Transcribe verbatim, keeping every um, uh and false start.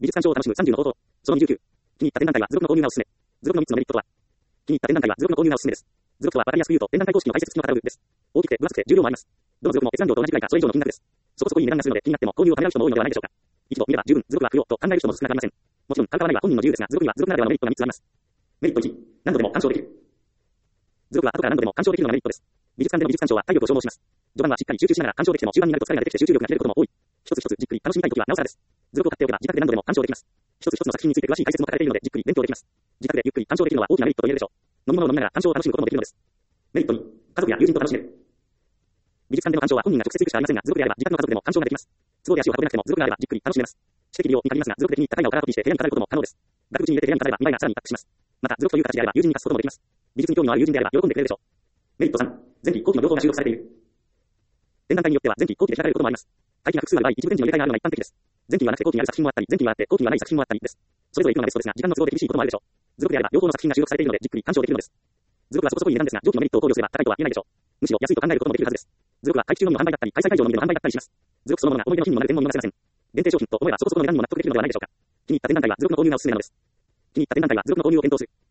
美術鑑賞を楽しむさんじゅうの方法。そのにじゅうきゅう。気に入った展覧会は付録の購入がおすすめ。付録のみっつのメリットとは。気に入った展覧会は付録の購入がおすすめです。付録とは分かりやすく言うと、展覧会公式の解説付きのカタログです。大きくて分厚くて重量もあります。どの付録も閲覧料と同じくらいかそれ以上の金額です。そこそこいい値段がするので気になっても購入をためらう人も多いのではないでしょうか。一度見れば十分、付録は不要と考える人も少なくありません。もちろん買う買わないは本人の自由ですが、付録には付録ならではのメリットがみっつあります。メリットいち、何度でも鑑賞できる。付録は後から何度でも鑑賞できるのがメリットです。美術館での美術鑑賞は体力を消耗します。序盤はしっかり集中しながら鑑賞できても中盤になると疲れが出てきて集中力が切れることも多い。一つ一つじっくり楽しみたいときはなおさらです。付録を買っておけば自宅で何度でも鑑賞できます。一つ一つの作品について詳しい解説も書かれているのでじっくり勉強できます。自宅でゆっくり鑑賞できるのは大きなメリットと言えるでしょう。飲み物を飲みながら鑑賞を楽しむこともできるのです。メリットに、家族や友人と楽しめる。美術館での鑑賞は本人が直接行くしかありませんが、付録であれば自宅の家族でも鑑賞ができます。都合で足を運べなくても付録があればじっくり楽しめます。知的利用に限りますが、付録で気に入った絵画をカラーコピーして部屋に飾ることも可能です。額縁に入れて部屋に飾れば見栄えがさらにアップします。また、付録という形であれば友人に貸すこともできます。美術に興味のある友人であれば喜んでくれるでしょう。メリットさん、前期後期の両方が収録されている。展覧会によっては前期後期で開かれることもあります。会期が複数ある場合、一部前期の入れ替えがあるのが一般的です。前期にはなくて後期にある作品もあったり、前期にはあって後期にはない作品もあったりです。それぞれ行くのがベストですが、時間の都合で厳しいこともあるでしょう。付録であれば両方の作品が収録されているのでじっくり鑑賞できるのです。付録はそこそこいい値段ですが、上記のメリットを考慮すれば高いとは言えないでしょう。むしろ安いと考えることもできるはずです。付録は会期中のみの販売だったり、開催会場のみでの販売だったりします。付録そのものが思い出の品にもなる点も見逃せません。限定商品と思えばそこそこの値段にも納得できるのではないでしょうか。気に入った展覧会は付録の購入がおすすめなのです。気に入った展覧会は付録の購入を検討する。